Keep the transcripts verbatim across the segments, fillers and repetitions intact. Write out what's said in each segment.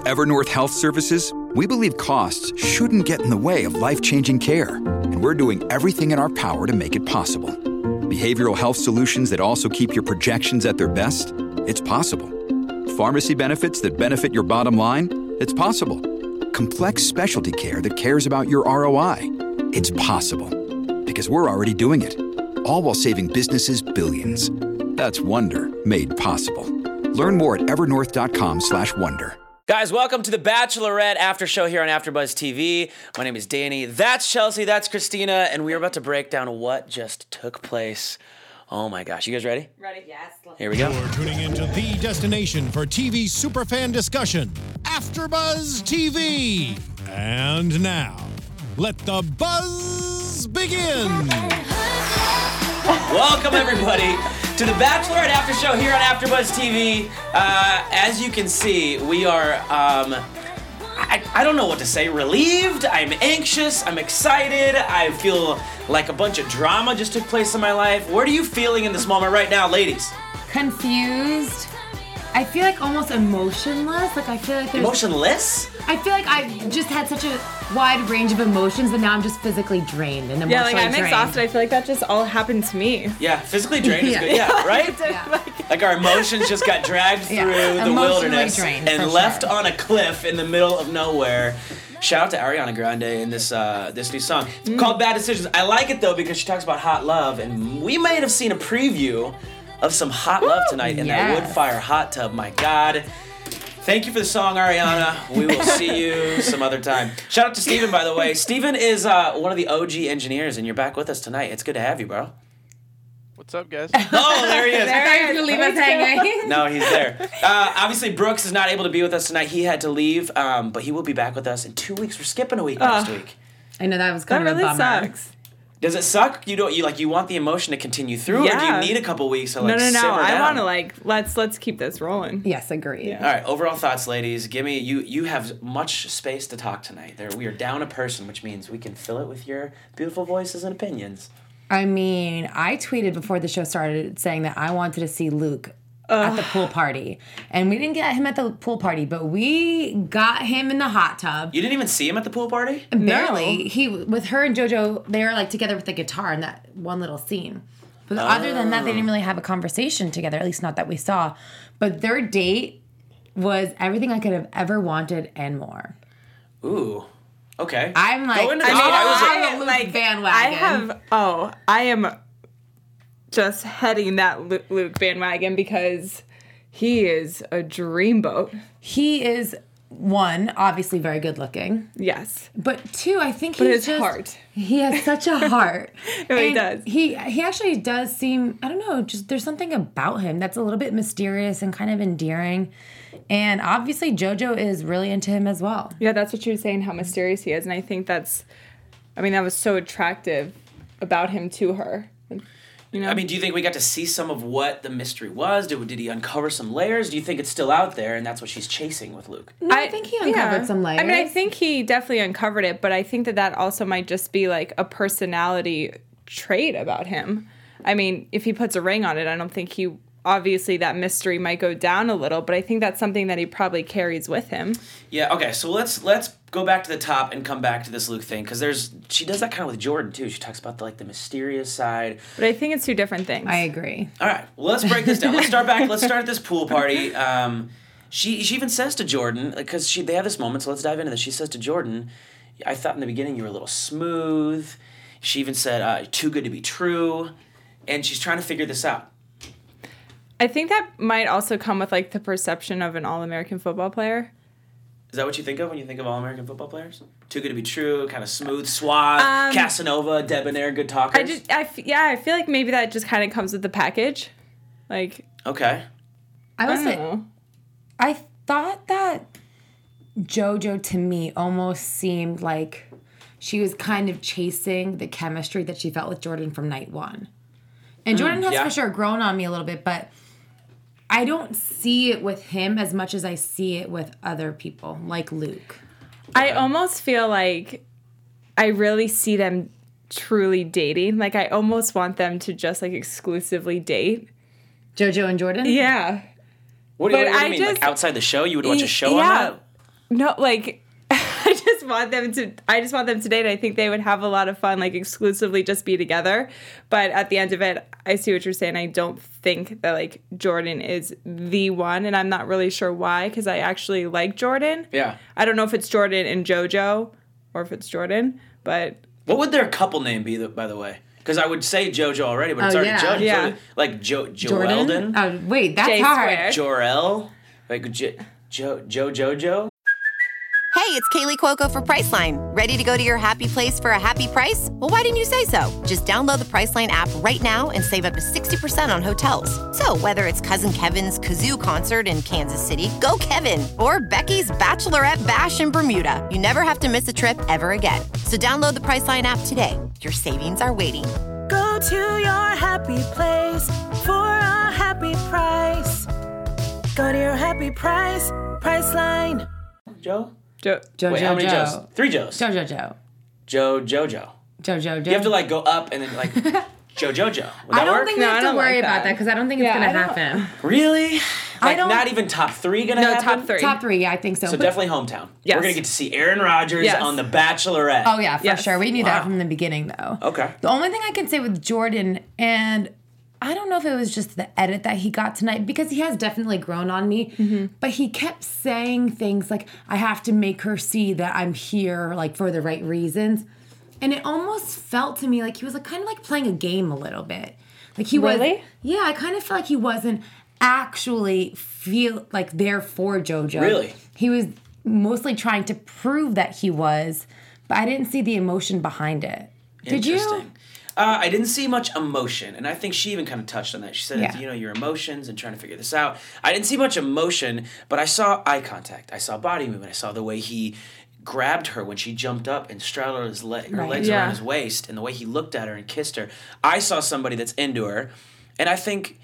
At Evernorth Health Services, we believe costs shouldn't get in the way of life-changing care, and we're doing everything in our power to make it possible. Behavioral health solutions that also keep your projections at their best? It's possible. Pharmacy benefits that benefit your bottom line? It's possible. Complex specialty care that cares about your R O I? It's possible. Because we're already doing it. All while saving businesses billions. That's Wonder made possible. Learn more at evernorth.com slash wonder. Guys, welcome to the Bachelorette After Show here on AfterBuzz T V. My name is Danny. That's Chelsea. That's Christina. And we are about to break down what just took place. Oh my gosh. You guys ready? Ready, yes. Here we go. You're tuning into the destination for T V superfan discussion, AfterBuzz T V. And now, let the buzz begin. Welcome, everybody, to the Bachelorette After Show here on AfterBuzz T V. Uh, as you can see, we are, um, I, I don't know what to say, relieved, I'm anxious, I'm excited, I feel like a bunch of drama just took place in my life. What are you feeling in this moment right now, ladies? Confused. I feel like almost emotionless. Like I feel like there's... Emotionless? I feel like I've just had such a wide range of emotions that now I'm just physically drained and emotionally Yeah, like I'm drained. exhausted. I feel like that just all happened to me. Yeah, physically drained is Yeah. good. Yeah, right? Yeah. Like our emotions just got dragged through Yeah, the emotionally wilderness drained, and for left sure. on a cliff in the middle of nowhere. Shout out to Ariana Grande in this uh, this new song. It's Mm. called Bad Decisions. I like it though because she talks about hot love, and we might have seen a preview of some hot love tonight in that Yes. wood fire hot tub. My God. Thank you for the song, Ariana. We will see you some other time. Shout out to Steven, by the way. Steven is uh, one of the O G engineers, and you're back with us tonight. It's good to have you, bro. What's up, guys? Oh, there he is. I thought you were gonna leave us hanging. No, he's there. Uh, obviously, Brooks is not able to be with us tonight. He had to leave, um, but he will be back with us in two weeks. We're skipping a week next week. I know that was That kind of really a bummer. sucks. Does it suck? You don't. You like you want the emotion to continue through, or do Yeah. you need a couple weeks to like No, no, no. simmer I down? want to like let's let's keep this rolling. Yes, agreed. Yeah. All right. Overall thoughts, ladies. Give me you. You have much space to talk tonight. There, we are down a person, which means we can fill it with your beautiful voices and opinions. I mean, I tweeted before the show started saying that I wanted to see Luke at the pool party. And we didn't get him at the pool party, but we got him in the hot tub. You didn't even see him at the pool party? Barely. No. He with her and JoJo, they were like together with the guitar in that one little scene. But other than that, they didn't really have a conversation together, at least not that we saw. But their date was everything I could have ever wanted and more. Ooh. Okay. I'm like, Go into I this. mean, I was I'm like- a Luke like bandwagon. I have oh, I am just heading that Lu- Luke bandwagon because he is a dreamboat. He is one, obviously very good looking, Yes. but two, I think But he's his just, heart. He has such a heart. No, he And does. He he actually does seem, I don't know, just there's something about him that's a little bit mysterious and kind of endearing. And obviously JoJo is really into him as well. Yeah, that's what you were saying, how mysterious he is. And I think that's, I mean, that was so attractive about him to her. You know? I mean, do you think we got to see some of what the mystery was? Did, did he uncover some layers? Do you think it's still out there and that's what she's chasing with Luke? No, I, think he uncovered yeah. some layers. I mean, I think he definitely uncovered it, but I think that that also might just be like a personality trait about him. I mean, if he puts a ring on it, I don't think he... Obviously, that mystery might go down a little, but I think that's something that he probably carries with him. Yeah, okay, so let's let's go back to the top and come back to this Luke thing, because there's she does that kind of with Jordan, too. She talks about, the, like, the mysterious side. But I think it's two different things. I agree. All right, well, let's break this down. Let's start back. Let's start at this pool party. Um, she she even says to Jordan, because she they have this moment, so let's dive into this. She says to Jordan, I thought in the beginning you were a little smooth. She even said, uh, too good to be true. And she's trying to figure this out. I think that might also come with like the perception of an all-American football player. Is that what you think of when you think of all-American football players? Too good to be true, kind of smooth, suave, Um, Casanova, debonair, good talkers? I just, I, f- yeah, I feel like maybe that just kind of comes with the package. Like, Okay. I I will don't say, know. I thought that JoJo to me almost seemed like she was kind of chasing the chemistry that she felt with Jordan from night one. And Jordan has yeah. for sure grown on me a little bit, but I don't see it with him as much as I see it with other people, like Luke. I almost feel like I really see them truly dating. Like, I almost want them to just, like, exclusively date. JoJo and Jordan? Yeah. What, do- But what do you I mean? just- Like outside the show? You would watch a show yeah. on that? no, like I just want them to. I just want them to date. I think they would have a lot of fun, like exclusively just be together. But at the end of it, I see what you're saying. I don't think that like Jordan is the one, and I'm not really sure why. Because I actually like Jordan. Yeah. I don't know if it's Jordan and JoJo, or if it's Jordan. But What would their couple name be, by the way? Because I would say JoJo already, but it's Oh, already yeah. JoJo. Yeah. So, like jo- Jordan? Joeldon, Oh, wait, that's J hard. squared. Jor-El, like J- Jo Jo JoJo. Hey, it's Kaylee Cuoco for Priceline. Ready to go to your happy place for a happy price? Well, why didn't you say so? Just download the Priceline app right now and save up to sixty percent on hotels. So whether it's Cousin Kevin's Kazoo Concert in Kansas City, go Kevin, or Becky's Bachelorette Bash in Bermuda, you never have to miss a trip ever again. So download the Priceline app today. Your savings are waiting. Go to your happy place for a happy price. Go to your happy price, Priceline. Joe? Jo- Joe, Wait, Joe, how many Joe. Joes? Three Joes. Joe, Joe, Joe. Joe JoJo. Joe, Joe, Joe. You have to like go up and then like Joe JoJo. Would that I don't work? think No, we I have to don't worry like about that. that because I don't think it's Yeah, going to I don't- happen. Really? I Like don't- not even top three gonna No, happen? top three. Top three, yeah, I think so. So But- definitely hometown. Yes. We're gonna get to see Aaron Rodgers Yes. on The Bachelorette. Oh, yeah, for Yes. sure. We knew Wow. that from the beginning, though. Okay. The only thing I can say with Jordan, and I don't know if it was just the edit that he got tonight, because he has definitely grown on me, Mm-hmm. but he kept saying things like, I have to make her see that I'm here, like, for the right reasons. And it almost felt to me like he was like kind of like playing a game a little bit. Like he was, Really? yeah, I kind of feel like he wasn't actually feel like there for JoJo. Really? He was mostly trying to prove that he was, but I didn't see the emotion behind it. Did you? Interesting. Uh, I didn't see much emotion, and I think she even kind of touched on that. She said, Yeah. it's, you know, your emotions and trying to figure this out. I didn't see much emotion, but I saw eye contact. I saw body movement. I saw the way he grabbed her when she jumped up and straddled his leg, her Right. legs Yeah. around his waist, and the way he looked at her and kissed her. I saw somebody that's into her, and I think,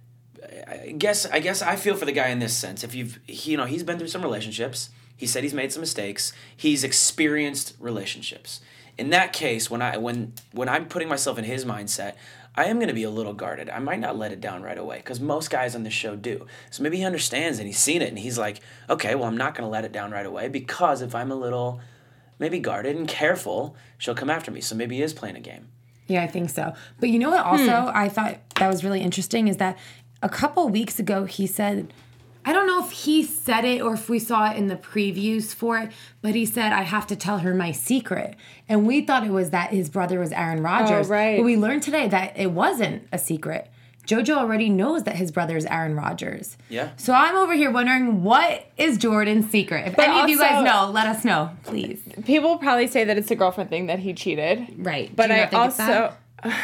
I guess, I guess I feel for the guy in this sense. If you've, he, you know, he's been through some relationships. He said he's made some mistakes. He's experienced relationships. In that case, when I when when I'm putting myself in his mindset, I am going to be a little guarded. I might not let it down right away because most guys on this show do. So maybe he understands and he's seen it and he's like, okay, well, I'm not going to let it down right away because if I'm a little maybe guarded and careful, she'll come after me. So maybe he is playing a game. Yeah, I think so. But you know what also I thought that was really interesting is that a couple weeks ago he said, I don't know if he said it or if we saw it in the previews for it, but he said, I have to tell her my secret. And we thought it was that his brother was Aaron Rodgers. Oh, right. But we learned today that it wasn't a secret. JoJo already knows that his brother is Aaron Rodgers. Yeah. So I'm over here wondering, what is Jordan's secret? If But any of you guys also- know, let us know, please. People will probably say that it's a girlfriend thing that he cheated. Right. But Do you I not think it's that? also.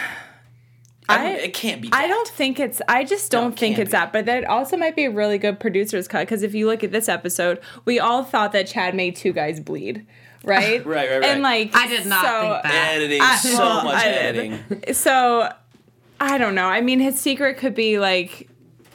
I, I- it can't be. I that. don't think it's. I just No, don't it think can't it's be. that. But that also might be a really good producer's cut because if you look at this episode, we all thought that Chad made two guys bleed, right? Right, right, right. And like, I did not so, think that. Editing, I- so well, much I did. editing. So, I don't know. I mean, his secret could be like.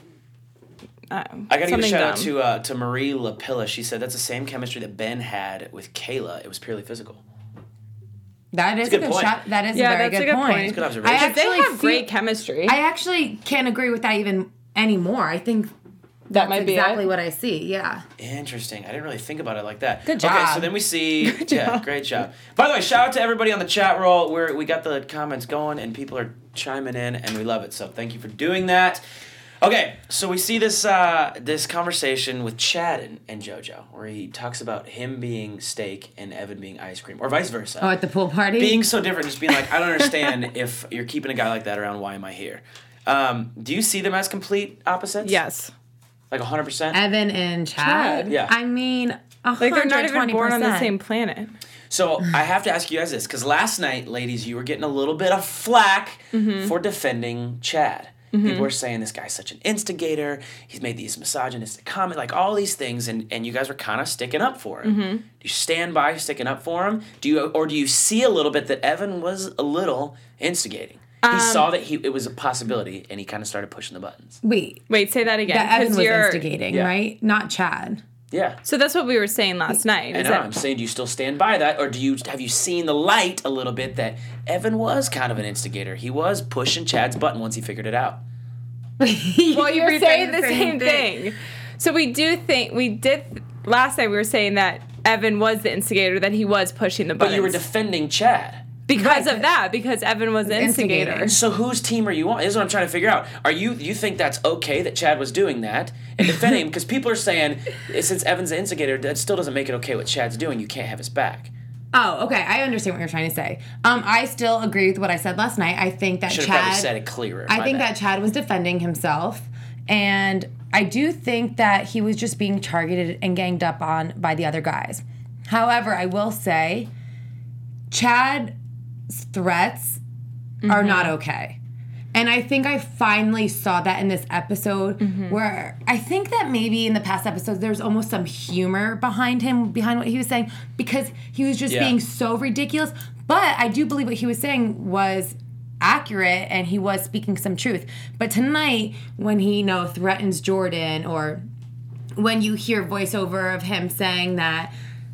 Uh, I gotta give a something shout out dumb. to uh, to Marie LaPilla. She said that's the same chemistry that Ben had with Kayla. It was purely physical. That is That's a a good good point. shot. That is Yeah, a very that's a good good point. point. It's a good observation. I They actually They have feel- great chemistry. I actually can't agree with that even anymore. I think that that's might be exactly it. what I see. Yeah. Interesting. I didn't really think about it like that. Good Okay, job. so then we see. Yeah, great job. By the way, shout out to everybody on the chat roll. Where we got the comments going and people are chiming in, and we love it. So thank you for doing that. Okay, so we see this uh, this conversation with Chad and, and JoJo, where he talks about him being steak and Evan being ice cream, or vice versa. Oh, at the pool party? Being so different, just being like, I don't understand if you're keeping a guy like that around. Why am I here? Um, do you see them as complete opposites? Yes. Like one hundred percent? Evan and Chad. Chad. Yeah. I mean, Like they're not even born on the one hundred twenty percent. same planet. So I have to ask you guys this, because last night, ladies, you were getting a little bit of flack Mm-hmm. for defending Chad. People were saying this guy's such an instigator. He's made these misogynistic comments, like all these things, and, and you guys were kind of sticking up for him. Mm-hmm. Do you stand by sticking up for him? Do you, or do you see a little bit that Evan was a little instigating? He Um, saw that he it was a possibility, and he kind of started pushing the buttons. Wait, Wait, say that again. that Evan 'cause was you're- instigating, Yeah. right? Not Chad. Yeah. So that's what we were saying last night. I is know. that- I'm saying, do you still stand by that, or do you have you seen the light a little bit that Evan was kind of an instigator? He was pushing Chad's button once he figured it out. Well, you're You're saying the same thing. So we do think we did. last night we were saying that Evan was the instigator, that he was pushing the buttons. But you were defending Chad. Because Right. of that, because Evan was the instigator. Instigator. So whose team are you on? This is what I'm trying to figure out. Are you you think that's okay that Chad was doing that and defending him? Because people are saying, since Evan's the instigator, that still doesn't make it okay what Chad's doing. You can't have his back. Oh, okay. I understand what you're trying to say. Um, I still agree with what I said last night. I think that Should have Chad. probably said it clearer. I My think bad. that Chad was defending himself, and I do think that he was just being targeted and ganged up on by the other guys. However, I will say, Chad's threats Mm-hmm. are not okay. And I think I finally saw that in this episode Mm-hmm. where I think that maybe in the past episodes there's almost some humor behind him, behind what he was saying, because he was just Yeah. being so ridiculous. But I do believe what he was saying was accurate and he was speaking some truth. But tonight, when he, you know, threatens Jordan, or when you hear voiceover of him saying that,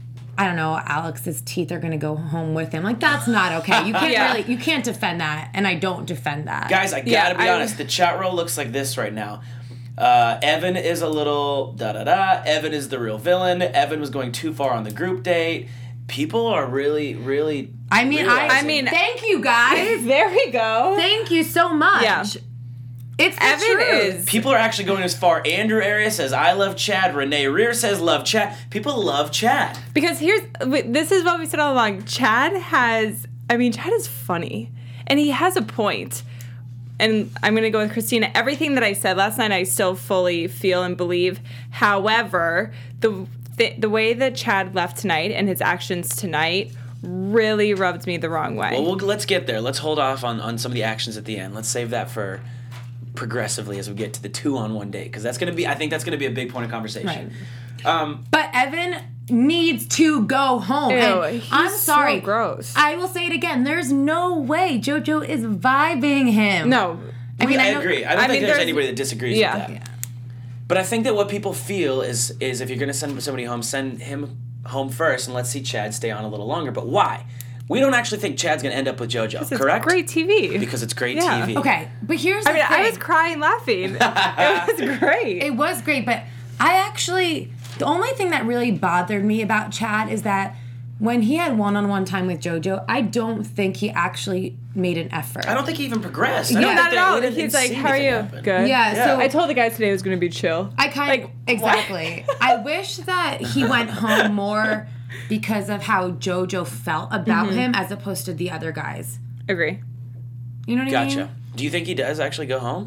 I don't know, Alex's teeth are gonna go home with him. Like, that's not okay. You can't Yeah. really, you can't defend that, and I don't defend that. Guys, I gotta Yeah, be I- honest. The chat roll looks like this right now. Uh, Evan is a little da da da. Evan is the real villain. Evan was going too far on the group date. People are really, really. I mean, I, realizing- I mean- thank you guys. There we go. Thank you so much. Yeah. It's the Evan truth. is- people are actually going as far. Andrew Arias says, "I love Chad." Renee Rear says, "Love Chad." People love Chad. Because here's, wait, this is what we said all along. Chad has, I mean, Chad is funny. And he has a point. And I'm going to go with Christina. Everything that I said last night, I still fully feel and believe. However, the the, the way that Chad left tonight and his actions tonight really rubbed me the wrong way. Well, we'll let's get there. Let's hold off on, on some of the actions at the end. Let's save that for progressively as we get to the two on one date, because that's gonna be. I think that's gonna be a big point of conversation. Um, But Evan needs to go home. Ew, and he's I'm so sorry. gross. I will say it again. There's no way JoJo is vibing him. no. I mean, I, know- agree. I don't I think mean, there's, there's- anybody that disagrees yeah. with that. Yeah. But I think that what people feel is is if you're gonna send somebody home, send him home first, and let's see Chad stay on a little longer. But why? We don't actually think Chad's gonna end up with JoJo, It's correct? great T V. Because it's great Yeah. T V. Okay, but here's the I mean, thing. I was crying laughing. It was great. It was great, but I actually, the only thing that really bothered me about Chad is that when he had one-on-one time with JoJo, I don't think he actually made an effort. I don't think he even progressed. I Yeah, don't Not think at that- all. we didn't He's like, see "How are anything you? happen. Good." Yeah, Yeah. so I told the guys today it was going to be chill. I kind Like, of exactly. I wish that he went home more because of how JoJo felt about Mm-hmm. him as opposed to the other guys. Agree. You know what I mean? Gotcha. Do you think he does actually go home?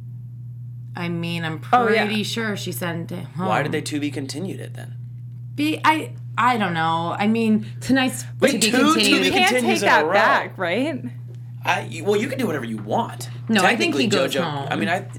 I mean, I'm Oh, pretty yeah. sure she sent it home. Why did they to be continued it then? Be I I don't know. I mean, tonight's Wait, to be two to continued. be You can't continues take in a that row. back, right? I well, you can do whatever you want. No, I think he Technically, goes JoJo. home. I mean, I.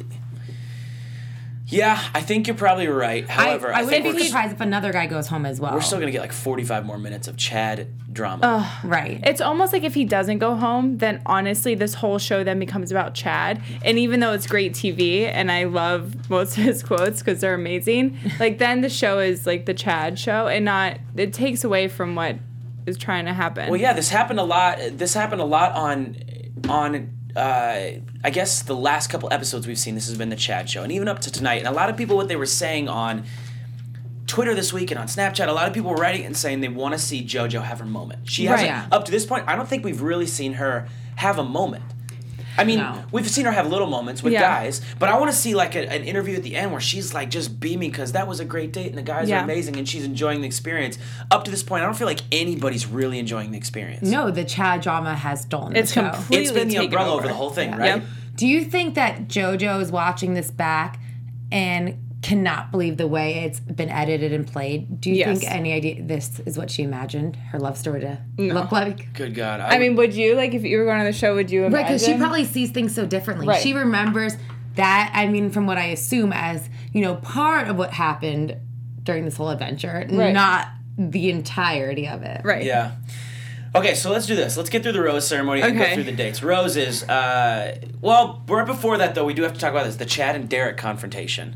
Yeah, I think you're probably right. However, I, I, I think wouldn't we're, be surprised if another guy goes home as well. we're still gonna get like forty-five more minutes of Chad drama. right. It's almost like if he doesn't go home, then honestly, this whole show then becomes about Chad. And even though it's great T V, and I love most of his quotes because they're amazing, like then the show is like the Chad show, and not it takes away from what is trying to happen. Well, yeah, this happened a lot. This happened a lot on, on. Uh, I guess the last couple episodes we've seen, this has been the Chad show, and even up to tonight. And a lot of people, what they were saying on Twitter this week and on Snapchat, a lot of people were writing and saying they want to see JoJo have her moment. She hasn't, Right. up to this point, I don't think we've really seen her have a moment. I mean, No. we've seen her have little moments with Yeah. guys, but I want to see like a, an interview at the end where she's like just beaming because that was a great date and the guys Yeah. are amazing and she's enjoying the experience. Up to this point, I don't feel like anybody's really enjoying the experience. No, the Chad drama has stolen It's the show. complete- It's been the taken umbrella over. over. the whole thing, Yeah. right? Yep. Do you think that JoJo is watching this back and cannot believe the way it's been edited and played? Do you Yes. think any idea this is what she imagined her love story to look like? Good God. I mean, would you like if you were going on the show? Would you imagine? Right, because she probably sees things so differently. Right. She remembers that, I mean, from what I assume as, you know, part of what happened during this whole adventure, Right. not the entirety of it. right. Yeah. Okay, so let's do this. Let's get through the rose ceremony and go Okay. through the dates. Roses. Uh, well, right before that, though, we do have to talk about this: the Chad and Derek confrontation.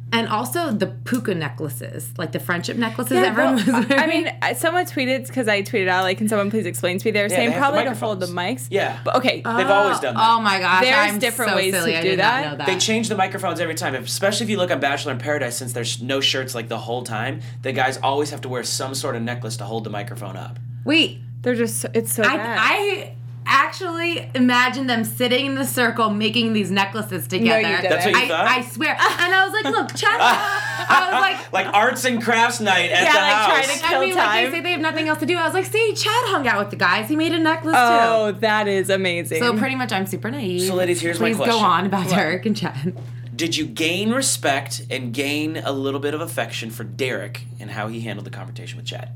And also the puka necklaces, like the friendship necklaces Yeah, everyone well, was wearing. I mean, I- someone tweeted, because I tweeted out, like, can someone please explain to me? They were Yeah, saying they have the probably to hold the microphones. mics. Yeah. But, okay. They've always done that. Oh my gosh, There's I'm different so ways to silly. I do did that. not know that. They change the microphones every time, especially if you look on Bachelor in Paradise, since there's no shirts like the whole time, the guys always have to wear some sort of necklace to hold the microphone up. Wait, They're just, it's so I, bad. I actually imagine them sitting in the circle making these necklaces together. didn't. That's what you I, thought? I swear. And I was like, look, Chad. I was like, Like arts and crafts night at Yeah, the like house. trying to- I Kill mean, like time. they say they have nothing else to do. I was like, see, Chad hung out with the guys. He made a necklace Oh, too. that is amazing. So pretty much I'm super naive. So, ladies, here's my Please question. go on about Derek and Chad. Did you gain respect and gain a little bit of affection for Derek and how he handled the confrontation with Chad?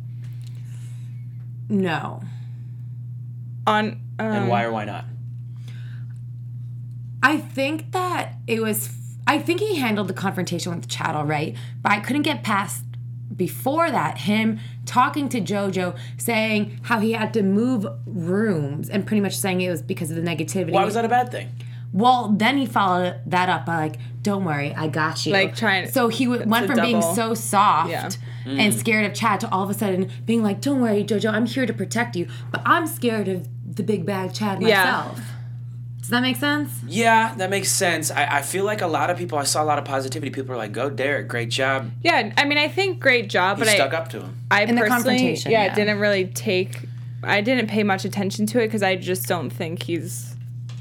No. On, um, And why or why not? I think that it was. I think he handled the confrontation with Chad all right, but I couldn't get past before that him talking to JoJo, saying how he had to move rooms, and pretty much saying it was because of the negativity. Why was that a bad thing? Well, then he followed that up by like, "Don't worry, I got you." Like, trying- So he w- went a from being double. so soft Yeah. and scared of Chad to all of a sudden being like, "Don't worry, JoJo, I'm here to protect you, but I'm scared of the big bad Chad Yeah. myself." Does that make sense? Yeah, that makes sense. I, I feel like a lot of people, I saw a lot of positivity. People were like, go Derek, great job. Yeah, I mean, I think great job, He but stuck I, up to him. I In the personally, confrontation, yeah, yeah. didn't really take, I didn't pay much attention to it because I just don't think he's,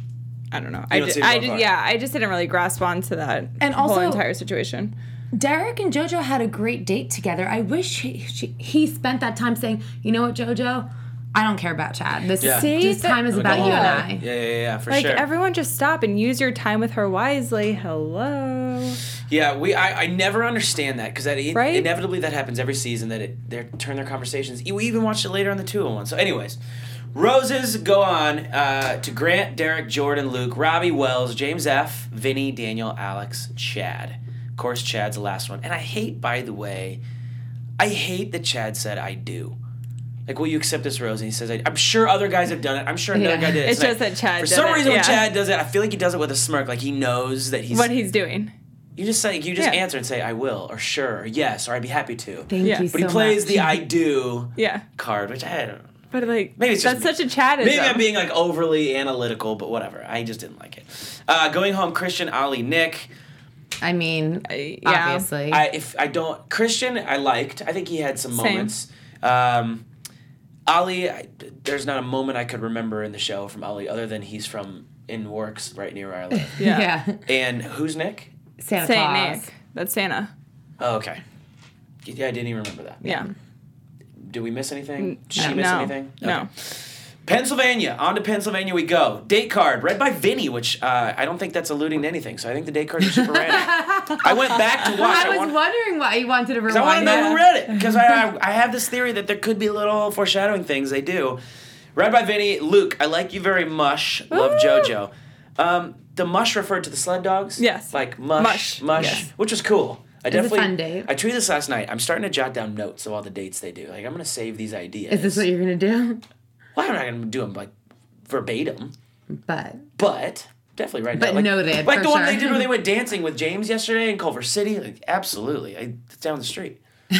I don't know. I don't did, see it I going did, far. yeah, I just didn't really grasp onto that And whole also- entire situation. Derek and JoJo had a great date together. I wish he, she, he spent that time saying, "You know what, JoJo? I don't care about Chad. This, Yeah. See, this time is that- about you and Yeah. I." Yeah, yeah, yeah, for Like, sure. everyone just stop and use your time with her wisely. Hello. Yeah, we. I, I never understand that because that in- Right? inevitably that happens every season. That it they turn their conversations. We even watched it later on the two oh one. So, anyways, roses go on uh, to Grant, Derek, Jordan, Luke, Robbie, Wells, James F, Vinny, Daniel, Alex, Chad. Of course, Chad's the last one. And I hate, by the way, I hate that Chad said I do. Like, will you accept this rose? And he says, I, I'm sure other guys have done it. I'm sure another Yeah. guy did it. It's And just I- that Chad For did some it, reason, when yeah. Chad does it, I feel like he does it with a smirk. Like he knows that he's. What he's doing. You just say you just Yeah. answer and say I will or sure or yes or I'd be happy to. Thank Yeah. you But so he plays much. the I do Yeah. card, which I don't. But, like, Maybe it's just that's me. such a Chadism. Maybe I'm being like overly analytical, but whatever. I just didn't like it. Uh, going home, Christian, Ali, Nick. I mean, I- yeah. obviously. I if I don't Christian, I liked. I think he had some Same. moments. Um, Ali, I, there's not a moment I could remember in the show from Ali other than he's from in Works right near where I live. Yeah. yeah. And who's Nick? Santa Saint Claus. Nick. That's Santa. Oh, okay. Yeah, I didn't even remember that. Yeah. Did we miss anything? Did she no. miss No. anything? No. Okay. Pennsylvania. On to Pennsylvania we go. Date card, read by Vinny, which uh, I don't think that's alluding to anything, so I think the date cards are super random. I went back to watch. I was want- wondering why you wanted to rewind. I want to know that. who read it because I, I I have this theory that there could be little foreshadowing things they do. Read by Vinny. Luke, I like you very much. Love JoJo. Um, the mush referred to the sled dogs. Yes. Like mush, mush, Mush, yes. which was cool. I was a definitely. fun date. I tweeted this last night. I'm starting to jot down notes of all the dates they do. Like I'm gonna save these ideas. Is this what you're gonna do? Well, I'm not gonna do them like verbatim, But but definitely right But now. Like, noted, Like for the one sure. they did where they went dancing with James yesterday in Culver City. Like absolutely, I, it's down the street.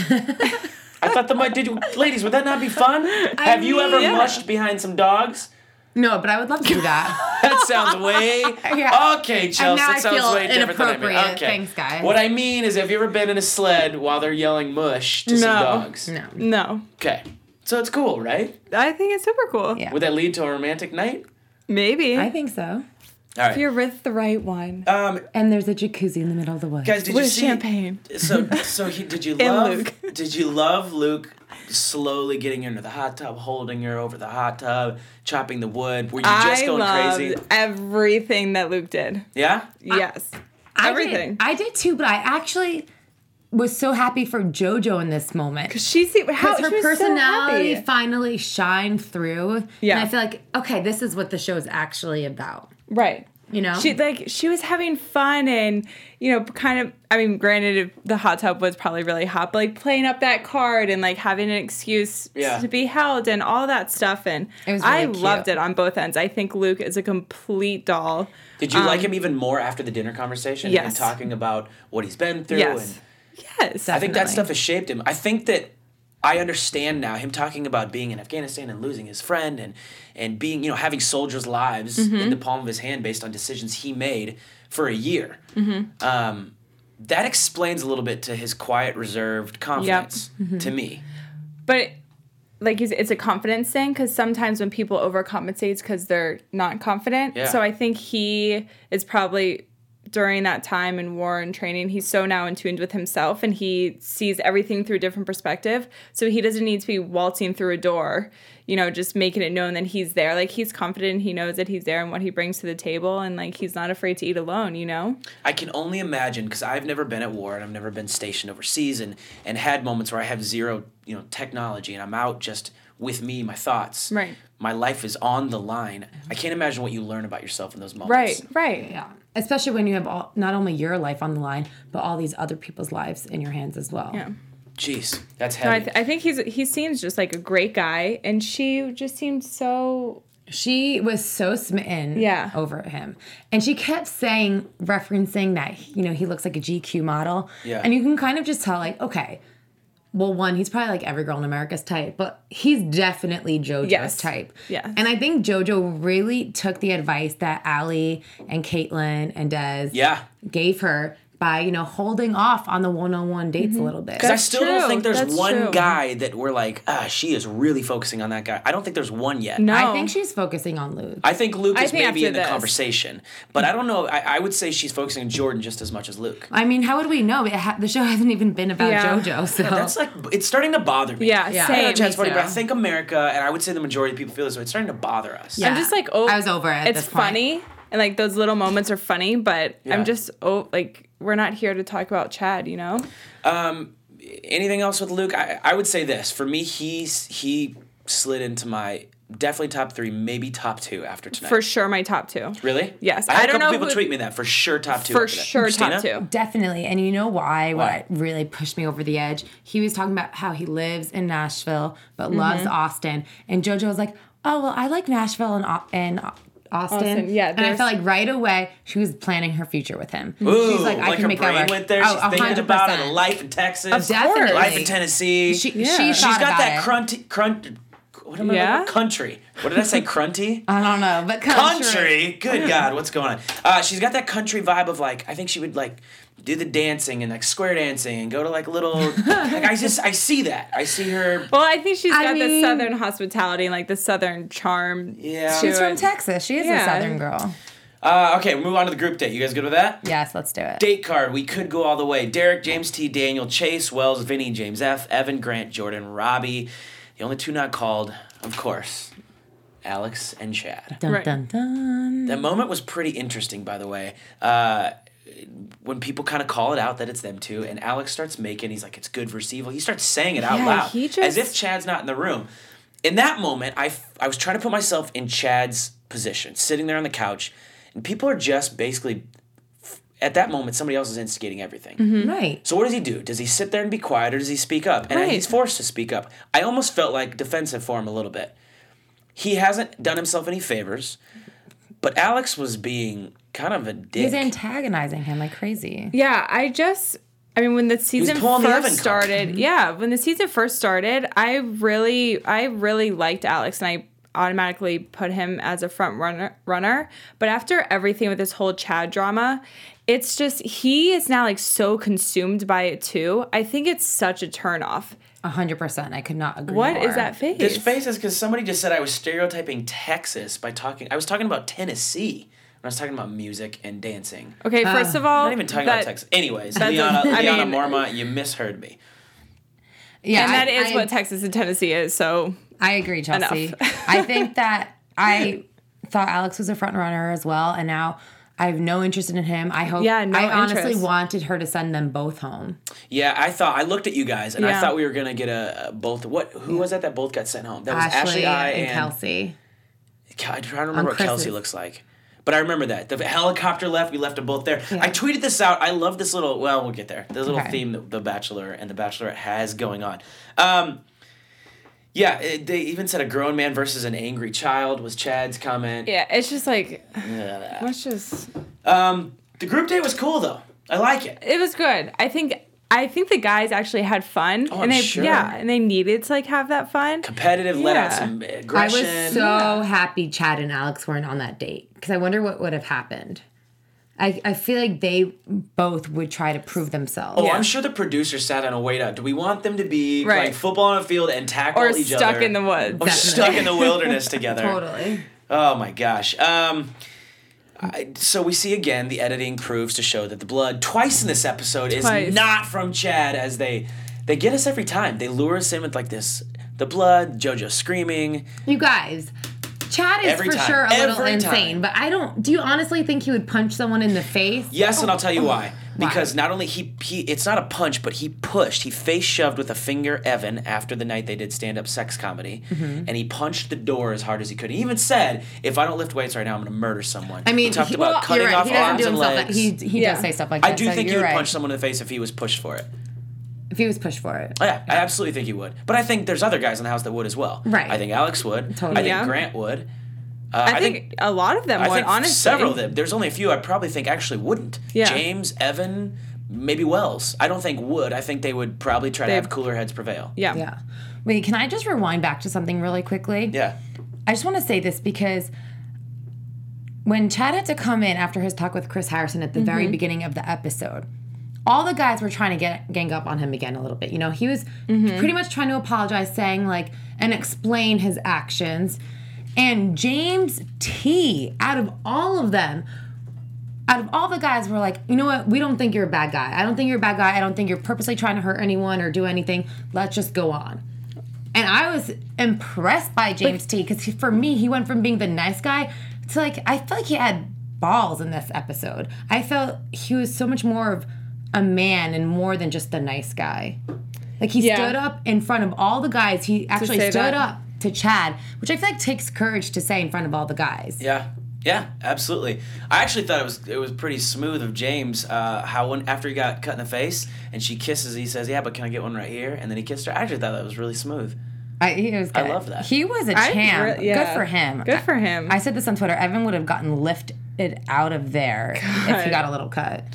I thought the did you ladies would that not be fun? Have you ever mean, yeah. mushed behind some dogs? no, but I would love to do that. That sounds way Yeah. okay, And Chelsea. now That I sounds feel way different than I mean. inappropriate. Okay, Thanks, guys. What I mean is, have you ever been in a sled while they're yelling mush to some No. dogs? No. No. Okay, so it's cool, right? I think it's super cool. Yeah. Would that lead to a romantic night? Maybe. I think so. All right. if you're with the right one. Um, And there's a jacuzzi in the middle of the woods. guys, did With you see? champagne. So, so he, did you And love? Luke. Did you love Luke slowly getting her into the hot tub, holding her over the hot tub, chopping the wood? Were you just I going loved crazy? everything that Luke did. Yeah. Yes. I everything. Did, I did too, but I actually was so happy for JoJo in this moment. She see how Because she her was so personality happy. finally shined through. Yeah. And I feel like, okay, this is what the show is actually about. Right. you know? She like she was having fun and, you know, kind of, I mean, granted the hot tub was probably really hot, but like playing up that card and like having an excuse Yeah. to be held and all that stuff. And It was really I cute. loved it on both ends. I think Luke is a complete doll. Did you Um, like him even more after the dinner conversation? yes. And talking about what he's been through? Yes. And Yes. I think that Definitely. stuff has shaped him. I think that I understand now him talking about being in Afghanistan and losing his friend and and being, you know, having soldiers' lives Mm-hmm. in the palm of his hand based on decisions he made for a year. Mm-hmm. Um, that explains a little bit to his quiet, reserved confidence Mm-hmm. to me. But like you said, it's a confidence thing because sometimes when people overcompensate, it's because they're not confident. Yeah. So I think he is probably during that time in war and training, he's so now in tune with himself and he sees everything through a different perspective. So he doesn't need to be waltzing through a door, you know, just making it known that he's there. Like he's confident, he knows that he's there and what he brings to the table, and like he's not afraid to eat alone, you know? I can only imagine, because I've never been at war and I've never been stationed overseas and, and had moments where I have zero, you know, technology and I'm out just with me, my thoughts. Right. My life is on the line. I can't imagine what you learn about yourself in those moments. Right, right. Yeah. Especially when you have all, not only your life on the line, but all these other people's lives in your hands as well. Yeah. Jeez, that's No, I, heavy. th- I think he's he seems just like a great guy, and she just seemed so. She was so smitten Yeah. over him. And she kept saying, referencing that, you know, he looks like a G Q model. Yeah. And you can kind of just tell, like, okay, well, one, he's probably like every girl in America's type, but he's definitely JoJo's Yes. type. Yes. And I think JoJo really took the advice that Allie and Caitlyn and Des Yeah. gave her by, you know, holding off on the one-on-one dates a little bit. Because I That's still true. don't think there's That's one true. guy that we're like, ah, she is really focusing on that guy. I don't think there's one yet. No, I think she's focusing on Luke. I think Luke I is think maybe after in the this. conversation, but I don't know. I, I would say she's focusing on Jordan just as much as Luke. I mean, how would we know? It ha- the show hasn't even been about Yeah. JoJo, so That's like, it's starting to bother me. Yeah, Yeah. I know same. Chad's me funny, but I too. think America, and I would say the majority of people feel this way, it's starting to bother us. Yeah. I'm just like, oh, I was over it at It's this point. funny, and like those little moments are funny, but Yeah. I'm just oh, like we're not here to talk about Chad, you know? Anything else with Luke? I, I would say this. For me, he's he slid into my definitely top three, maybe top two after tonight. For sure, my top two. Really? Yes. I had I a don't couple know people who- tweet me that. For sure, top two. For after that. sure, Christina? top two. Definitely. And you know why? Why? What really pushed me over the edge? He was talking about how he lives in Nashville but Mm-hmm. loves Austin. And JoJo was like, oh, well, I like Nashville and, Au- and Austin. Austin, yeah, And I there's- felt like right away she was planning her future with him. Ooh, She's like, I like can her make brain that work. went there. Oh, She's thinking one hundred about percent. it. Life in Texas. Definitely. Life in Tennessee. She, Yeah. she She's thought got about that it. crunty, crunt. What am I? Yeah? Country. What did I say? Crunty. I don't know, but country. Country. Good God, what's going on? Uh, she's got that country vibe of like, I think she would like do the dancing and like square dancing and go to like little. like I just I see that. I see her. Well, I think she's I got the mean- southern hospitality and like the southern charm. Yeah. She's to from it. Texas. She is Yeah. a Southern girl. Uh, okay, we'll move on to the group date. You guys good with that? Yes, let's do it. Date card. We could go all the way. Derek, James T, Daniel, Chase, Wells, Vinny, James F, Evan, Grant, Jordan, Robbie. The only two not called, of course, Alex and Chad. Dun, Right. dun, dun. That moment was pretty interesting, by the way. Uh, when people kind of call it out that it's them two, and Alex starts making, he's like, it's good versus evil. He starts saying it out Yeah, loud, he as just- if Chad's not in the room. In that moment, I, f- I was trying to put myself in Chad's position, sitting there on the couch, and people are just basically, at that moment, somebody else is instigating everything. Right. So what does he do? Does he sit there and be quiet, or does he speak up? And Right. he's forced to speak up. I almost felt like defensive for him a little bit. He hasn't done himself any favors, but Alex was being kind of a dick. He's antagonizing him like crazy. Yeah, I just, I mean, when the season pulling the Evan first card. started, yeah, when the season first started, I really, I really liked Alex, and I automatically put him as a front runner. Runner, but after everything with this whole Chad drama, it's just he is now like so consumed by it too. I think it's such a turnoff. A hundred percent. I could not agree What more. is that face? This face is because somebody just said I was stereotyping Texas by talking. I was talking about Tennessee when I was talking about music and dancing. Okay, first of all, I'm not even talking that- about Texas. Anyways, that's a- Liana, I Liana mean- Morma, you misheard me. Yeah, and that I- is I- what Texas and Tennessee is. So I agree, Chelsea. Enough. I think that I thought Alex was a front runner as well, and now I have no interest in him. I hope. Yeah, no I honestly interest. wanted her to send them both home. Yeah, I thought I looked at you guys and I Yeah. thought we were gonna get a, a both. What? Who was that that both got sent home? That was Ashley, Ashley, I, and, and Kelsey. I'm trying to remember what Chris's. Kelsey looks like. But I remember that. The helicopter left, we left them both there. Yeah. I tweeted this out. I love this little, well, we'll get there. This little Okay. theme that The Bachelor and The Bachelorette has going on. Um, yeah, it, they even said a grown man versus an angry child was Chad's comment. Yeah, it's just like, Yeah. let's just. Um, the group date was cool, though. I like it. It was good. I think. I think the guys actually had fun, Oh, and I'm they sure. yeah, and they needed to like have that fun. Competitive, let out Yeah. some I aggression. was so happy Chad and Alex weren't on that date because I wonder what would have happened. I, I feel like they both would try to prove themselves. Oh, I'm sure the producer sat on a wait out. Do we want them to be Right. playing football on a field and tackle Or each stuck other? in the woods. Or stuck in the wilderness together. Totally. Oh my gosh. Um, I, so we see again the editing proves to show that the blood twice in this episode Twice. is not from Chad, as they they get us every time. They lure us in with like this the blood, JoJo screaming. You guys, Chad is Every for time. sure a little Every insane, time. but I don't. Do you honestly think he would punch someone in the face? Yes, and I'll tell you why. Why? Because not only he he it's not a punch, but he pushed, he face shoved with a finger Evan after the night they did stand up sex comedy, Mm-hmm. and he punched the door as hard as he could. He even said, "If I don't lift weights right now, I'm going to murder someone." I mean, he talked he, about well, cutting you're right. off He doesn't arms do and himself legs. that. He he Yeah. does say stuff like that. I do so think he you're would right. punch someone in the face if he was pushed for it. if he was pushed for it. Oh, yeah, I absolutely think he would. But I think there's other guys in the house that would as well. Right. I think Alex would. Totally. I think Yeah. Grant would. Uh, I, think, a lot of them I would, think honestly. several of them. There's only a few I probably think actually wouldn't. Yeah. James, Evan, maybe Wells. I don't think would. I think they would probably try to They- have cooler heads prevail. Yeah. Yeah. Wait, can I just rewind back to something really quickly? Yeah. I just want to say this because when Chad had to come in after his talk with Chris Harrison at the very beginning of the episode, all the guys were trying to get gang up on him again a little bit. You know, he was pretty much trying to apologize, saying like, and explain his actions. And James T, out of all of them, out of all the guys, were like, you know what? We don't think you're a bad guy. I don't think you're a bad guy. I don't think you're purposely trying to hurt anyone or do anything. Let's just go on. And I was impressed by James T because for me, he went from being the nice guy to like, I feel like he had balls in this episode. I felt he was so much more of a man and more than just the nice guy. Like he Yeah. stood up in front of all the guys. He actually say stood that. up to Chad, which I feel like takes courage to say in front of all the guys. Yeah. Yeah, absolutely. I actually thought it was it was pretty smooth of James uh, how when after he got cut in the face and she kisses, he says, "Yeah, but can I get one right here?" And then he kissed her. I actually thought that was really smooth. I, he was I good. love that. He was a I champ. re- yeah. Good for him. Good for him. I, I said this on Twitter. Evan would have gotten lifted out of there if he got a little cut.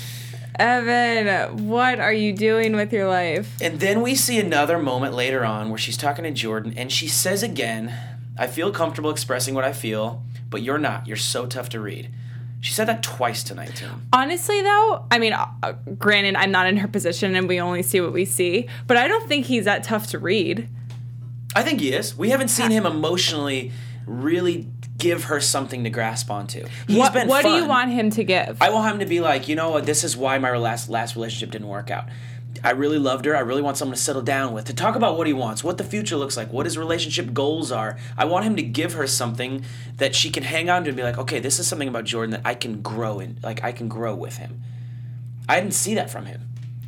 Evan, what are you doing with your life? And then we see another moment later on where she's talking to Jordan and she says again, "I feel comfortable expressing what I feel, but you're not. You're so tough to read." She said that twice tonight to him. Honestly, though, I mean, uh, granted, I'm not in her position and we only see what we see, but I don't think he's that tough to read. I think he is. We haven't seen him emotionally really give her something to grasp onto. He's What, been what do you fun. want him to give? I want him to be like, you know what, this is why my last last relationship didn't work out. I really loved her. I really want someone to settle down with, to talk about what he wants, what the future looks like, what his relationship goals are. I want him to give her something that she can hang on to and be like, okay, this is something about Jordan that I can grow in, like I can grow with him. I didn't see that from him.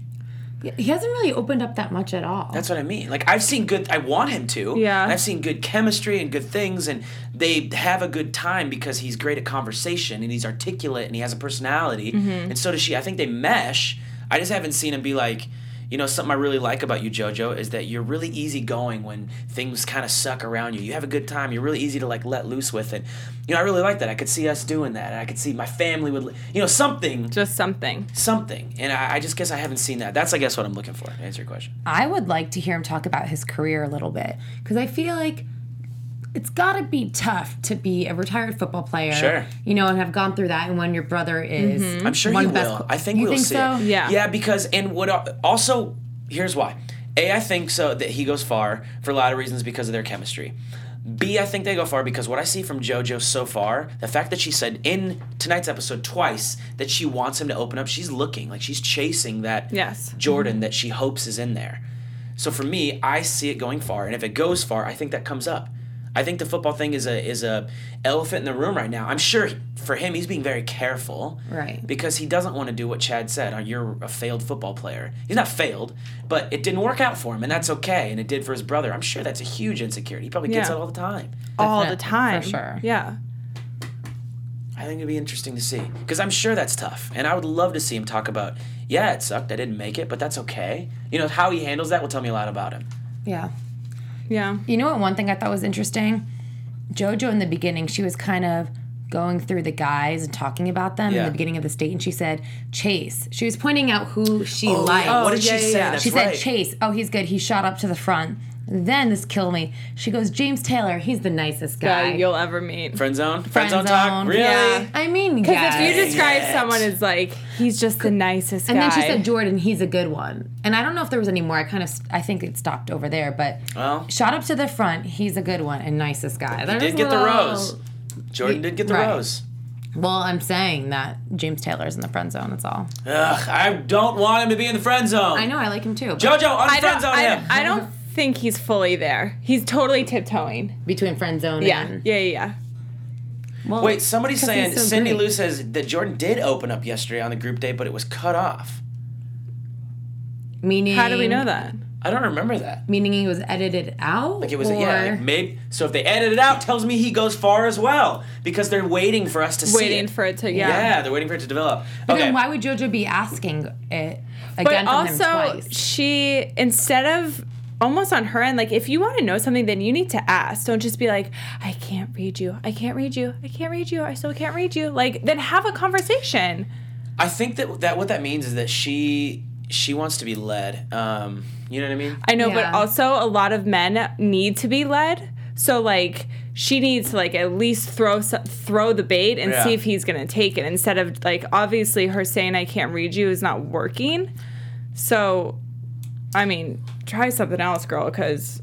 He hasn't really opened up that much at all. That's what I mean. Like, I've seen good, I want him to. Yeah. And I've seen good chemistry and good things, and they have a good time because he's great at conversation, and he's articulate, and he has a personality, and so does she. I think they mesh. I just haven't seen him be like, you know, something I really like about you, JoJo, is that you're really easygoing when things kind of suck around you. You have a good time. You're really easy to, like, let loose with it. You know, I really like that. I could see us doing that, and I could see my family would, you know, something. Just something. Something. And I, I just guess I haven't seen that. That's, I guess, what I'm looking for, to answer your question. I would like to hear him talk about his career a little bit because I feel like it's got to be tough to be a retired football player, Sure. you know, and have gone through that. And when your brother is, I'm sure one he of the will. best, I think you we'll think see so? it. Yeah. Yeah, because and what also here's why. A, I think so that he goes far for a lot of reasons because of their chemistry. B, I think they go far because what I see from JoJo so far, the fact that she said in tonight's episode twice that she wants him to open up, she's looking like she's chasing that Yes. Jordan that she hopes is in there. So for me, I see it going far, and if it goes far, I think that comes up. I think the football thing is a is a elephant in the room right now. I'm sure for him, he's being very careful, Right. Because he doesn't want to do what Chad said. Oh, you're a failed football player. He's not failed, but it didn't work out for him, and that's okay. And it did for his brother. I'm sure that's a huge insecurity. He probably gets Yeah. that all the time. All the Definitely, time. for sure. Yeah. I think it'd be interesting to see. Because I'm sure that's tough. And I would love to see him talk about, yeah, it sucked, I didn't make it, but that's okay. You know, how he handles that will tell me a lot about him. Yeah. Yeah. You know what? One thing I thought was interesting? JoJo in the beginning, she was kind of going through the guys and talking about them Yeah. in the beginning of the state, and she said Chase. She was pointing out who she Oh, liked. yeah. What did yeah, she yeah, say? yeah. That's she right. said Chase. Oh, he's good. He shot up to the front. Then this killed me. She goes, James Taylor. He's the nicest guy. Guy you'll ever meet. Friend zone? Friend, Friend zone talk? zone. Really? Yeah. I mean, Because yes. if you describe Yes. someone as like, he's just the nicest And guy. then she said Jordan, he's a good one. And I don't know if there was any more. I kind of, I think it stopped over there. But Well. shot up to the front, he's a good one and nicest guy. He There's did get the little- rose. Jordan did get the Right. rose. Well, I'm saying that James Taylor's in the friend zone. That's all. Ugh, I don't want him to be in the friend zone. I know. I like him too. but JoJo, I unfriend don't, zone I, him. I don't think he's fully there. He's totally tiptoeing. Between friend zone Yeah. and Yeah, yeah, yeah. well, Wait, somebody's 'cause saying, he's so Cindy great. Lou says that Jordan did open up yesterday on the group date, but it was cut off. Meaning, How do we know that? I don't remember that. Meaning he was edited out. Like it was, or... yeah, like maybe. So if they edit it out, tells me he goes far as well because they're waiting for us to see Waiting it. for it to, yeah. Yeah, they're waiting for it to develop. But Okay. then why would JoJo be asking it But again from him also, twice? she, instead of almost on her end, like, if you want to know something, then you need to ask. Don't just be like, I can't read you. I can't read you. I can't read you. I still can't read you. Like, then have a conversation. I think that that what that means is that she she wants to be led. Um, you know what I mean? I know, but Yeah. also a lot of men need to be led. So, like, she needs to, like, at least throw some, throw the bait and Yeah. see if he's going to take it instead of, like, obviously her saying I can't read you is not working. So, I mean, try something else, girl, because,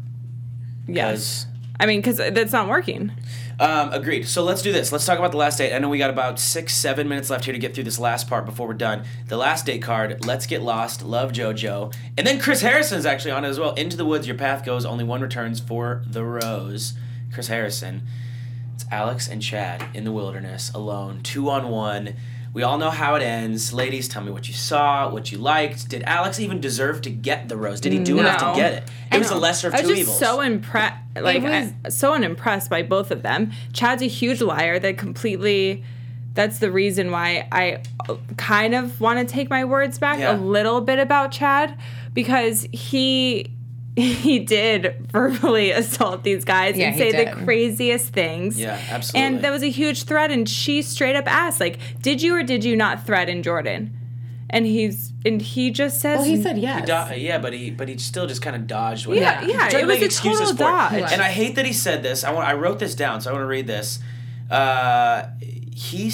yes. I mean, because that's not working. Um, agreed. So let's do this. Let's talk about the last date. I know we got about six, seven minutes left here to get through this last part before we're done. The last date card, Let's Get Lost, Love JoJo. And then Chris Harrison's actually on it as well. Into the Woods, Your Path Goes, Only One Returns for the Rose. Chris Harrison. It's Alex and Chad in the wilderness, alone, two on one. We all know how it ends. Ladies, tell me what you saw, what you liked. Did Alex even deserve to get the rose? Did he do enough to No. get it? It was the lesser of I two was just evils. so impressed, like was- I, so unimpressed by both of them. Chad's a huge liar. That completely. That's the reason why I kind of want to take my words back Yeah. a little bit about Chad, because he he did verbally assault these guys Yeah, and he say did. the craziest things. Yeah, absolutely. And that was a huge threat. And she straight up asked, like, "Did you or did you not threaten Jordan?" And he's and he just says, well, he said yes. He do- yeah, but he but he still just kind of dodged. What Yeah, he, yeah, he tried to it was make a excuses total for it. dodge. He was. And I hate that he said this. I want I wrote this down, so I want to read this. Uh, he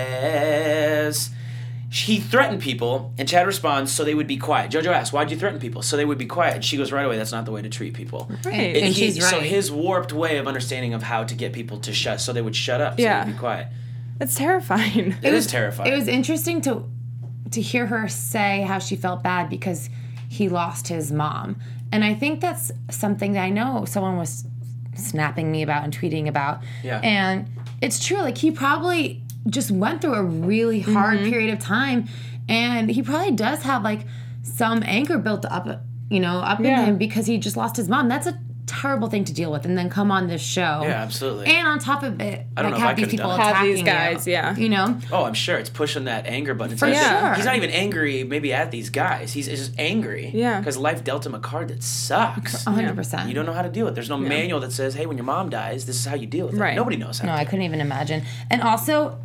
says he threatened people, and Chad responds, "So they would be quiet." JoJo asks, "Why'd you threaten people?" "So they would be quiet." And she goes right away, "That's not the way to treat people." Right. And- And he- she's So right. his warped way of understanding of how to get people to shut, so they would shut up, so Yeah. they would be quiet. That's terrifying. It is terrifying. It was interesting to to hear her say how she felt bad because he lost his mom. And I think that's something that I know someone was snapping me about and tweeting about. Yeah. And it's true. Like, he probably just went through a really hard period of time. And he probably does have, like, some anger built up, you know, up Yeah. in him because he just lost his mom. That's a terrible thing to deal with. And then come on this show. Yeah, absolutely. And on top of it, I don't like, know if I have these could've people done it. Have attacking these guys, you. yeah. You know? Oh, I'm sure it's pushing that anger button. It's For not- sure. He's not even angry maybe at these guys. He's, he's just angry. Yeah. Because life dealt him a card that sucks. one hundred percent. You don't know how to deal with it. There's no manual that says, hey, when your mom dies, this is how you deal with it. Right. Nobody knows how No, to I do couldn't even imagine. And also,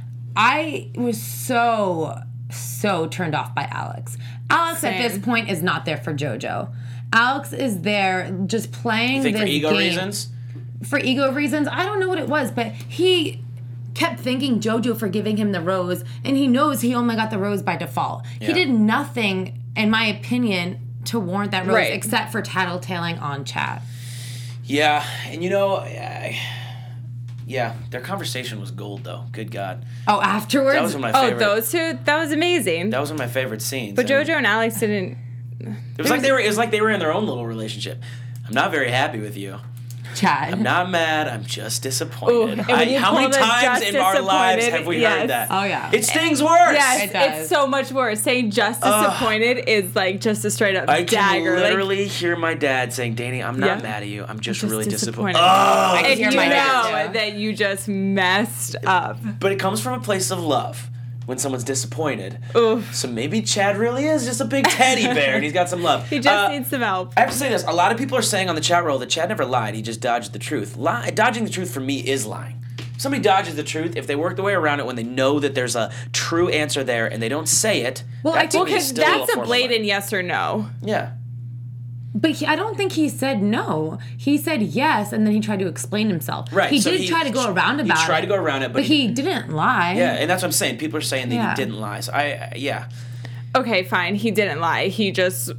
I was so, so turned off by Alex. Alex at this Same. point is not there for JoJo. Alex is there just playing You think this for ego game. reasons? For ego reasons. I don't know what it was, but he kept thanking JoJo for giving him the rose, and he knows he only got the rose by default. Yeah. He did nothing, in my opinion, to warrant that rose Right. except for tattletaling on chat. Yeah. And you know, I, yeah, their conversation was gold, though. Good God. Oh, afterwards? That was one of my Oh, favorite. those two? That was amazing. That was one of my favorite scenes. But And JoJo and Alex didn't. It was like they were. It was like they were in their own little relationship. I'm not very happy with you. Chad. I'm not mad. I'm just disappointed. Ooh, and when I, you how many call it times just in our lives disappointed, have we yes. heard that? Oh, yeah. It stings worse. Yes, It does. it's so much worse. Saying just disappointed is like just a straight up I dagger. can Like, literally hear my dad saying, "Danny, I'm not Yeah. mad at you. I'm just, just really disappointed." disappointed. Oh, I can and hear you my know dad, too. that you just messed up. but it comes from a place of love when someone's disappointed. Oof. So maybe Chad really is just a big teddy bear and he's got some love. He just Uh, needs some help. I have to say this. A lot of people are saying on the chat roll that Chad never lied. He just dodged the truth. Lie, dodging the truth for me is lying. If somebody dodges the truth, if they work their way around it when they know that there's a true answer there and they don't say it, Well, that I to think me is Because still that's a form of blatant lying. yes or no. Yeah. But he, I don't think he said no. He said yes, and then he tried to explain himself. Right, He so did he- try to go around he about it. tried to go around it, but but he- he, didn't lie. Yeah, and that's what I'm saying. People are saying that Yeah. he didn't lie. So I, I yeah. Okay, fine. He didn't lie. He just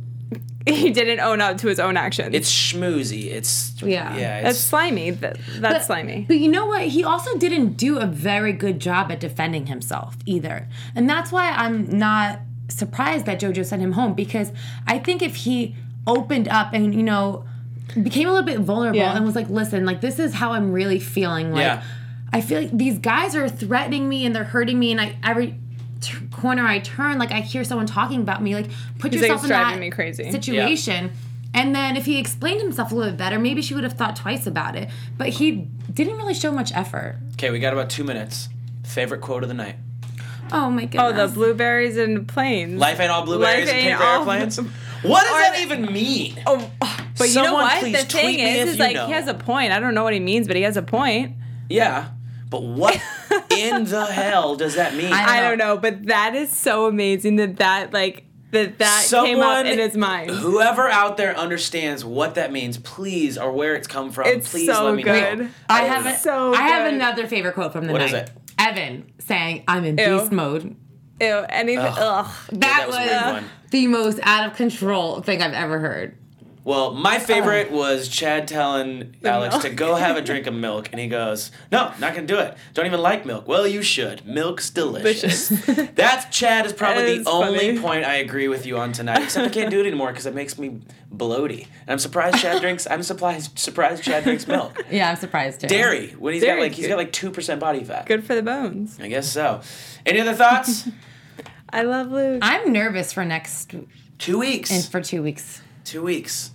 he didn't own up to his own actions. It's schmoozy. It's Yeah. yeah. that's It's, slimy. That, that's But, slimy. but you know what? He also didn't do a very good job at defending himself either. And that's why I'm not surprised that JoJo sent him home, because I think if he opened up and, you know, became a little bit vulnerable Yeah. and was like, listen, like, this is how I'm really feeling. Like, Yeah. I feel like these guys are threatening me and they're hurting me, and I every t- corner I turn, like, I hear someone talking about me. Like, put He's like, yourself "It's in driving that me crazy." situation. And then if he explained himself a little bit better, maybe she would have thought twice about it. But he didn't really show much effort. okay, we got about two minutes. Favorite quote of the night. Oh my Oh, goodness. the blueberries and planes. Life ain't all blueberries Life and ain't paper all- airplanes. What does Or that the- even mean? Oh, but you know Someone what? please The thing tweet me if is, is you like know. he has a point. I don't know what he means, but he has a point. Yeah, but what in the hell does that mean? I- I don't know, but that is so amazing that that like that that came up Someone- in his mind. Whoever out there understands what that means, please, or where it's come from, It's please so let me good. know. I don't have know. a, So I have good. another favorite quote from the What night. is it? Evan saying, "I'm in Ew. beast mode." Ew, anything. Ugh. That, that was was, a weird one. the most out of control thing I've ever heard. Well, my favorite was Chad telling Alex milk. to go have a drink of milk, and he goes, "No, not gonna do it. Don't even like milk." Well, you should. Milk's delicious. That Chad is probably That the is only funny. point I agree with you on tonight. Except I can't do it anymore because it makes me bloaty, and I'm surprised Chad drinks. I'm surprised surprised Chad drinks milk. Yeah, I'm surprised too. Dairy when he's Dairy got like he's good. got like two percent body fat. Good for the bones. I guess so. Any other thoughts? I love Luke. I'm nervous for next Two weeks. and for two weeks. Two weeks.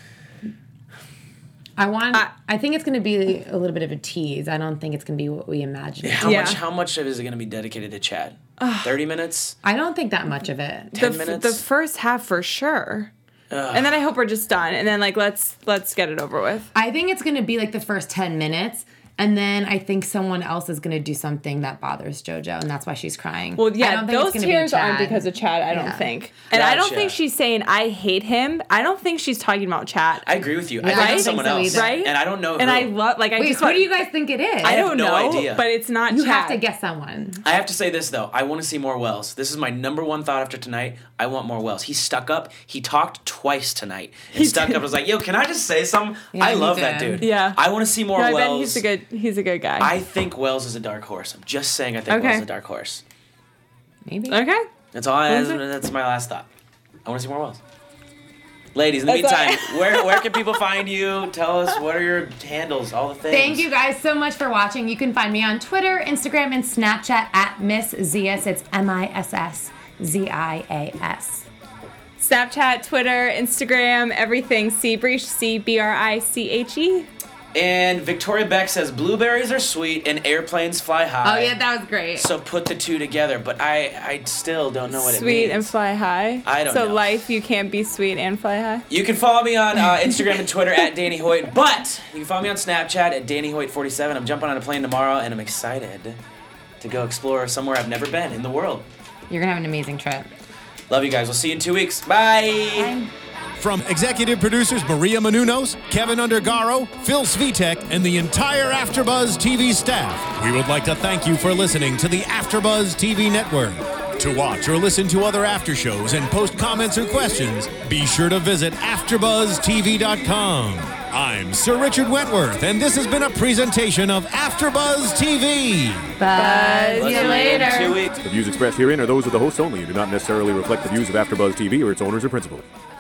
I want. I- I think it's going to be a little bit of a tease. I don't think it's going to be what we imagined. How Yeah. much? How much of it is it going to be dedicated to Chad? Thirty minutes. I don't think that much of it. the, Ten f- minutes. the first half for sure. And then I hope we're just done. And then like let's let's get it over with. I think it's going to be like the first ten minutes. And then I think someone else is going to do something that bothers JoJo, and that's why she's crying. Well, I yeah, don't think those it's gonna be tears Chad. aren't because of Chad, I don't Yeah. think. And I don't Gotcha. think she's saying I hate him. I don't think she's talking about Chad. I agree with you. I Yeah, think I it's don't someone think so else, either. Right? And I don't know. and who. I love like I Wait, just who want, do you guys think it is? I have don't no know, idea. but it's not You Chad. have to guess someone. I have to say this though. I want to see more Wells. This is my number one thought after tonight. I want more Wells. He stuck up. He talked twice tonight. And stuck up. I was like, "Yo, can I just say something?" Yeah, I he love that did. dude. Yeah. I want to see more No, I Wells. bet he's a good he's a good guy. I think Wells is a dark horse. I'm just saying. I think Okay. Wells is a dark horse. Maybe. okay. That's all. I, that's, Okay. that's my last thought. I want to see more Wells. Ladies, in the That's all meantime, where where can people find you? Tell us what are your handles, all the things. Thank you guys so much for watching. You can find me on Twitter, Instagram, and Snapchat at Miss Zias. It's M I S S Z I A S. Snapchat, Twitter, Instagram, everything. Seabriche, C B R I C H E. And Victoria Beck says blueberries are sweet and airplanes fly high. Oh, yeah, that was great. So put the two together, but I I still don't know what it means. Sweet and fly high. I don't so know. life, you can't be sweet and fly high. You can follow me on uh, Instagram and Twitter at Danny Hoyt, but you can follow me on Snapchat at Danny Hoyt forty-seven. I'm jumping on a plane tomorrow, and I'm excited to go explore somewhere I've never been in the world. You're going to have an amazing trip. Love you guys. We'll see you in two weeks. Bye. Bye. From executive producers Maria Menounos, Kevin Undergaro, Phil Svitek, and the entire AfterBuzz T V staff, we would like to thank you for listening to the AfterBuzz T V network. To watch or listen to other after shows and post comments or questions, be sure to visit after buzz T V dot com. I'm Sir Richard Wentworth, and this has been a presentation of AfterBuzz T V. Buzz We'll you see in later. two weeks. The views expressed herein are those of the hosts only and do not necessarily reflect the views of AfterBuzz T V or its owners or principals.